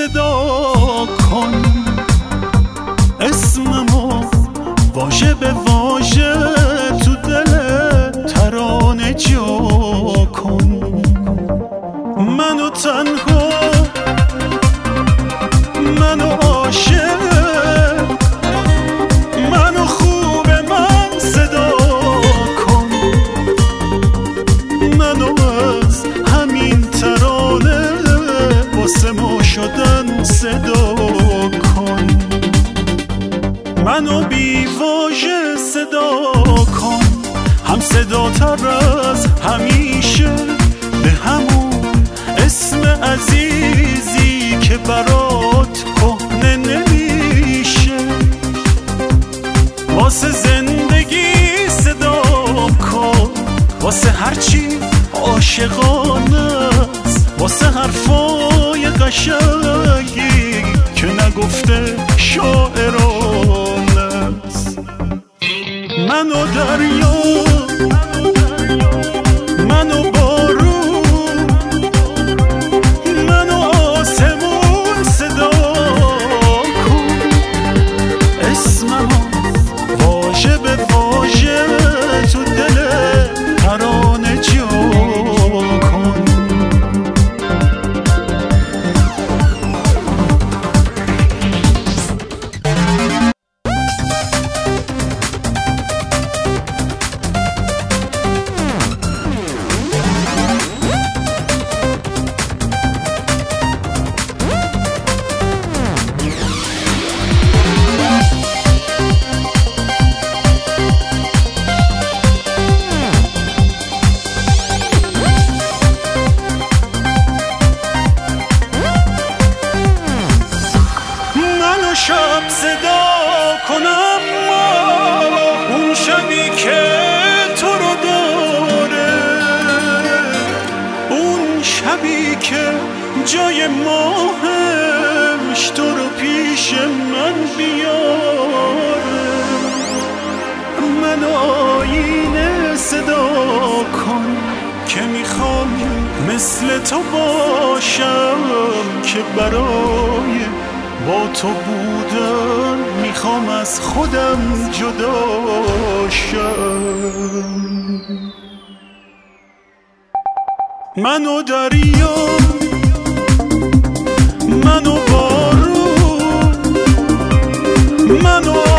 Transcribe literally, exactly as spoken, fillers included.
صدا کن، اسممو واژه به واژه تو دل ترانه جا کن. منو تنها، منو عاشق، منو خوب من صدا کن. منو از همین ترانه واسه ما شدن صدا کن. منو بی واژه صدا کن، هم صدا تر از همیشه به همون اسم عزیزی که برات کهنه نمیشه. واسه زندگی صدا کن، واسه هرچی عاشقانه است، واسه حرفای قشنگی که نگفته شاعرانه است. منو دریا، منو بارون، منو آسمون صدا کن. اسممو واژه به واژه تو دل ترانه جا کن. شب صدا کنم ما اون شبی که تو رو داره، اون شبی که جای ماهش تو رو پیش من بیاره. من آینه صدا کن که میخوام مثل تو باشم، که برای با تو بودن میخوام از خودم جدا شم. منو دریا، منو بارون، منو